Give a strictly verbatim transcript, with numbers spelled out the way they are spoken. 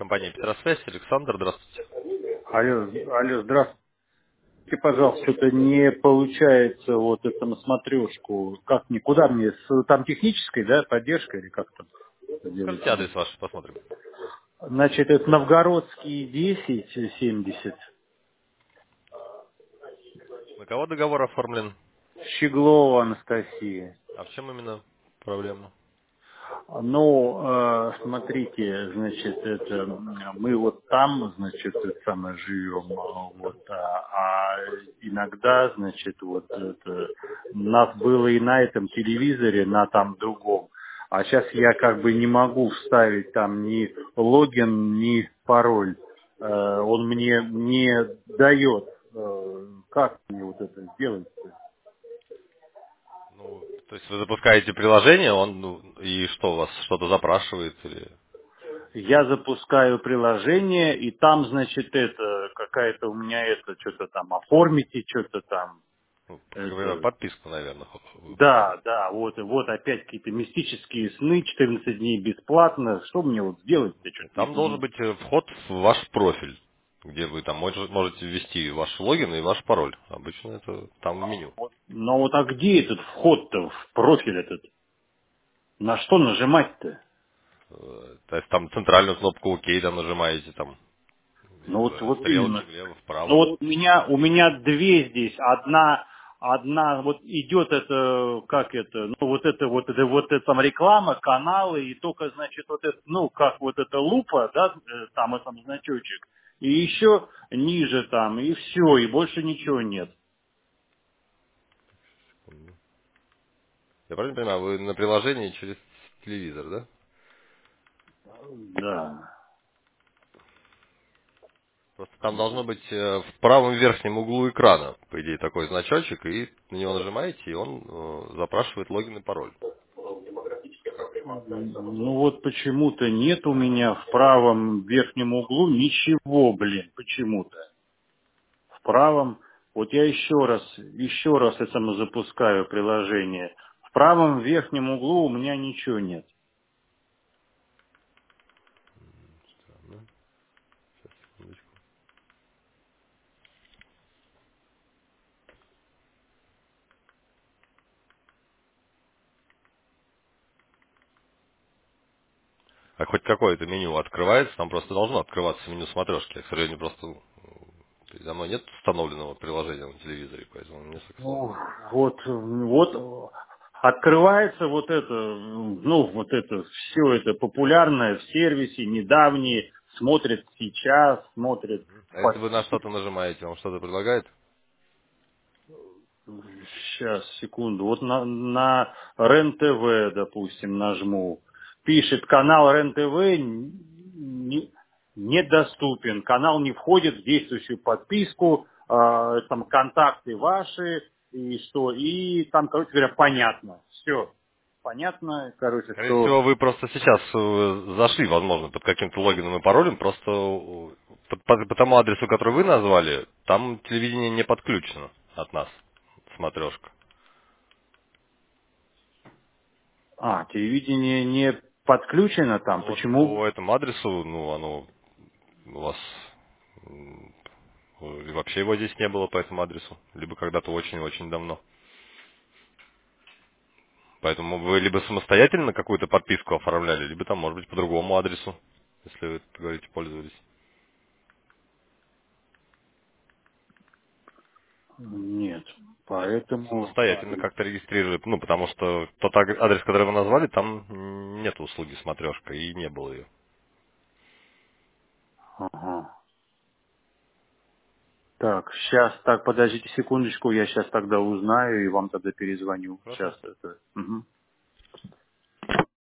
Компания Петросвязь, Александр, здравствуйте. Алло, алло, здравствуйте, пожалуйста, что-то не получается вот это на смотрешку. Как мне, куда мне, с, там технической, да, поддержка или как там это Скажите делается? адрес ваш, посмотрим. Значит, это Новгородский десять семьдесят, На кого договор оформлен? Щеглова Анастасия. А в чем именно проблема? Ну, э, смотрите, значит, это м, мы вот там, значит, это самое живем, а, вот, а, а иногда, значит, вот это, у нас было и на этом телевизоре, на там другом, а сейчас я как бы не могу вставить там ни логин, ни пароль. Э, он мне не дает. Э, как мне вот это сделать? Ну, то есть вы запускаете приложение, он, ну, и что, у вас что-то запрашивает или Я запускаю приложение, и там, значит, это, какая-то у меня это, что-то там, оформите, что-то там, ну, как бы это, подписку, наверное, вы да, хотите? да, вот, и вот опять какие-то мистические сны, четырнадцать дней бесплатно, что мне вот сделать-то, что-то не Там должен понимаю. быть э, вход в ваш профиль, где вы там мож- можете ввести ваш логин и ваш пароль. Обычно это там в меню. Вот. Но вот а где этот вход-то в профиль этот? На что нажимать-то? Э, То есть там центральную кнопку ОК там нажимаете, там Ну вот, э, вот стрелочки именно. влево, Ну вправо. вот у меня, у меня две здесь. Одна, одна, вот идет это, как это, ну вот это, вот это, вот это там реклама, каналы, и только, значит, вот это, ну, как вот эта лупа, да, э, там этом значочек, и еще ниже там, и все, и больше ничего нет. Я правильно понимаю, вы на приложении через телевизор, да? Да. Просто там должно быть э, в правом верхнем углу экрана, по идее, такой значочек, и на него нажимаете, и он э, запрашивает логин и пароль. Ну вот почему-то нет у меня в правом верхнем углу ничего, блин, почему-то. В правом, вот я еще раз, еще раз это запускаю приложение. В правом верхнем углу у меня ничего нет. Странно. Секундочку. А хоть какое-то меню открывается, там просто должно открываться меню смотрешки. К сожалению, просто э, передо мной нет установленного приложения на телевизоре, поэтому несколько Ну, сложно. вот, вот открывается вот это, ну, вот это, все это популярное в сервисе, недавние, смотрят сейчас, смотрят А если по... вы на что-то нажимаете, он что-то предлагает? Сейчас, секунду. Вот на, на РЕН-ТВ, допустим, нажму. Пишет, канал РЕН-ТВ не- недоступен. Канал не входит в действующую подписку. а, там контакты ваши. И что? И там, короче говоря, понятно. Все. Понятно, короче, Скорее что... всего, вы просто сейчас э, зашли, возможно, под каким-то логином и паролем, просто э, по, по- по тому адресу, который вы назвали, там телевидение не подключено от нас, смотрешка. А, телевидение не подключено там. Ну вот Почему? по этому адресу, ну, оно у вас м, и вообще его здесь не было по этому адресу, либо когда-то очень-очень давно. Поэтому вы либо самостоятельно какую-то подписку оформляли, либо там, может быть, по другому адресу, если вы, говорите, пользовались. Нет. Нет, Поэтому... самостоятельно как-то регистрировали. Ну, потому что тот аг- адрес, который вы назвали, там нет услуги смотрешка, и не было ее. Ага. Так, сейчас, так, подождите секундочку, я сейчас тогда узнаю и вам тогда перезвоню. Хорошо. Сейчас это. Мгм.